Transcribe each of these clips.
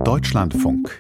Deutschlandfunk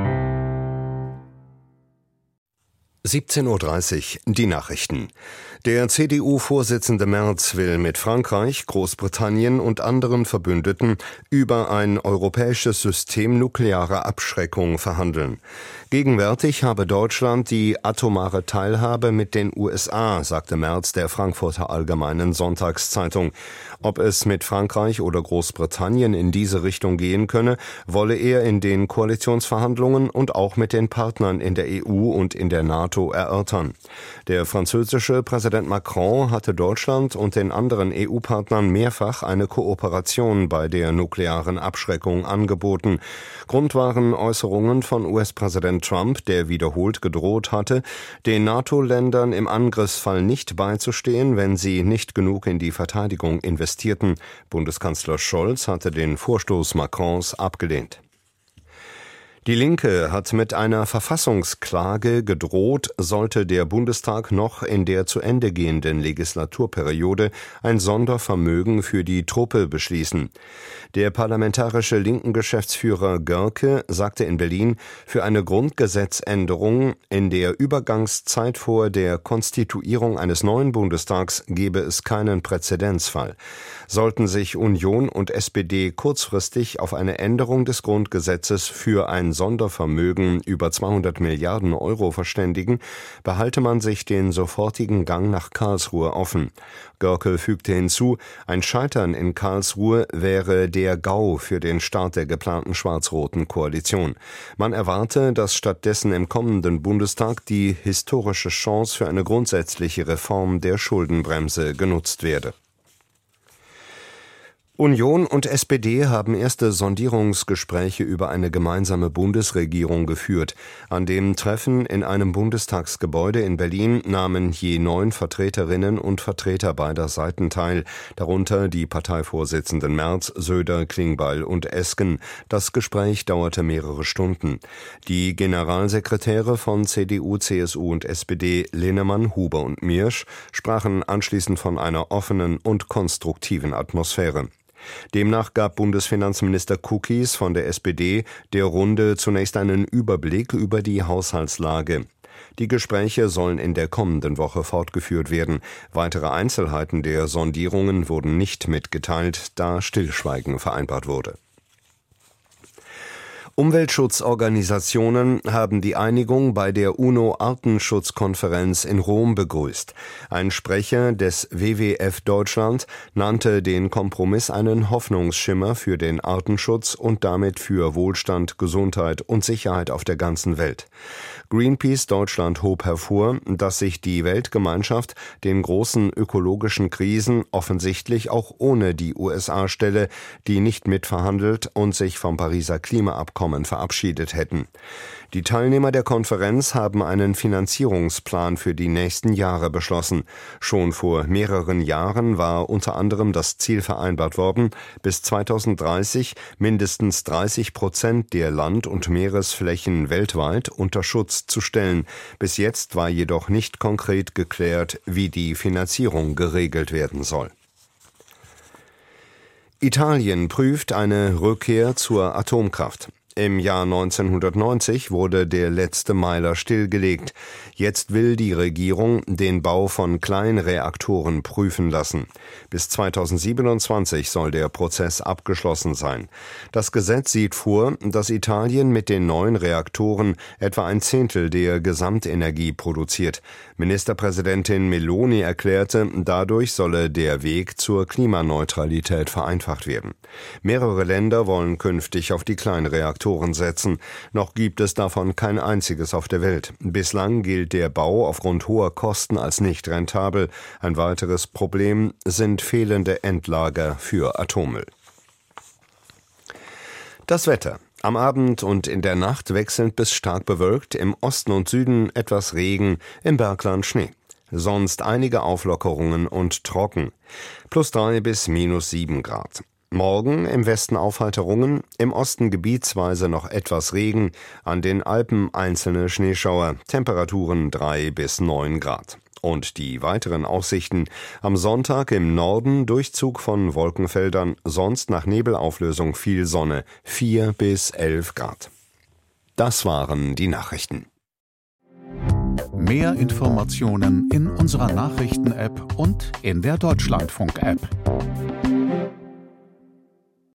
17:30 Uhr, die Nachrichten. Der CDU-Vorsitzende Merz will mit Frankreich, Großbritannien und anderen Verbündeten über ein europäisches System nuklearer Abschreckung verhandeln. Gegenwärtig habe Deutschland die atomare Teilhabe mit den USA, sagte Merz der Frankfurter Allgemeinen Sonntagszeitung. Ob es mit Frankreich oder Großbritannien in diese Richtung gehen könne, wolle er in den Koalitionsverhandlungen und auch mit den Partnern in der EU und in der NATO erörtern. Der französische Präsident Macron hatte Deutschland und den anderen EU-Partnern mehrfach eine Kooperation bei der nuklearen Abschreckung angeboten. Grund waren Äußerungen von US-Präsident Trump, der wiederholt gedroht hatte, den NATO-Ländern im Angriffsfall nicht beizustehen, wenn sie nicht genug in die Verteidigung investierten. Bundeskanzler Scholz hatte den Vorstoß Macrons abgelehnt. Die Linke hat mit einer Verfassungsklage gedroht, sollte der Bundestag noch in der zu Ende gehenden Legislaturperiode ein Sondervermögen für die Truppe beschließen. Der parlamentarische linken Geschäftsführer Görke sagte in Berlin, für eine Grundgesetzänderung in der Übergangszeit vor der Konstituierung eines neuen Bundestags gebe es keinen Präzedenzfall. Sollten sich Union und SPD kurzfristig auf eine Änderung des Grundgesetzes für ein Sondervermögen über 200 Milliarden Euro verständigen, behalte man sich den sofortigen Gang nach Karlsruhe offen. Görke fügte hinzu, ein Scheitern in Karlsruhe wäre der GAU für den Start der geplanten schwarz-roten Koalition. Man erwarte, dass stattdessen im kommenden Bundestag die historische Chance für eine grundsätzliche Reform der Schuldenbremse genutzt werde. Union und SPD haben erste Sondierungsgespräche über eine gemeinsame Bundesregierung geführt. An dem Treffen in einem Bundestagsgebäude in Berlin nahmen je 9 Vertreterinnen und Vertreter beider Seiten teil, darunter die Parteivorsitzenden Merz, Söder, Klingbeil und Esken. Das Gespräch dauerte mehrere Stunden. Die Generalsekretäre von CDU, CSU und SPD, Linnemann, Huber und Miersch, sprachen anschließend von einer offenen und konstruktiven Atmosphäre. Demnach gab Bundesfinanzminister Kukis von der SPD der Runde zunächst einen Überblick über die Haushaltslage. Die Gespräche sollen in der kommenden Woche fortgeführt werden. Weitere Einzelheiten der Sondierungen wurden nicht mitgeteilt, da Stillschweigen vereinbart wurde. Umweltschutzorganisationen haben die Einigung bei der UNO-Artenschutzkonferenz in Rom begrüßt. Ein Sprecher des WWF Deutschland nannte den Kompromiss einen Hoffnungsschimmer für den Artenschutz und damit für Wohlstand, Gesundheit und Sicherheit auf der ganzen Welt. Greenpeace Deutschland hob hervor, dass sich die Weltgemeinschaft den großen ökologischen Krisen offensichtlich auch ohne die USA stelle, die nicht mitverhandelt und sich vom Pariser Klimaabkommen verabschiedet hätten. Die Teilnehmer der Konferenz haben einen Finanzierungsplan für die nächsten Jahre beschlossen. Schon vor mehreren Jahren war unter anderem das Ziel vereinbart worden, bis 2030 mindestens 30% der Land- und Meeresflächen weltweit unter Schutz zu stellen. Bis jetzt war jedoch nicht konkret geklärt, wie die Finanzierung geregelt werden soll. Italien prüft eine Rückkehr zur Atomkraft. Im Jahr 1990 wurde der letzte Meiler stillgelegt. Jetzt will die Regierung den Bau von Kleinreaktoren prüfen lassen. Bis 2027 soll der Prozess abgeschlossen sein. Das Gesetz sieht vor, dass Italien mit den neuen Reaktoren etwa 1/10 der Gesamtenergie produziert. Ministerpräsidentin Meloni erklärte, dadurch solle der Weg zur Klimaneutralität vereinfacht werden. Mehrere Länder wollen künftig auf die Kleinreaktoren setzen. Noch gibt es davon kein einziges auf der Welt. Bislang gilt der Bau aufgrund hoher Kosten als nicht rentabel. Ein weiteres Problem sind fehlende Endlager für Atommüll. Das Wetter. Am Abend und in der Nacht wechselnd bis stark bewölkt, im Osten und Süden etwas Regen, im Bergland Schnee. Sonst einige Auflockerungen und trocken. +3 bis -7 Grad. Morgen im Westen Aufheiterungen, im Osten gebietsweise noch etwas Regen, an den Alpen einzelne Schneeschauer, Temperaturen 3 bis 9 Grad. Und die weiteren Aussichten: am Sonntag im Norden Durchzug von Wolkenfeldern, sonst nach Nebelauflösung viel Sonne, 4 bis 11 Grad. Das waren die Nachrichten. Mehr Informationen in unserer Nachrichten-App und in der Deutschlandfunk-App.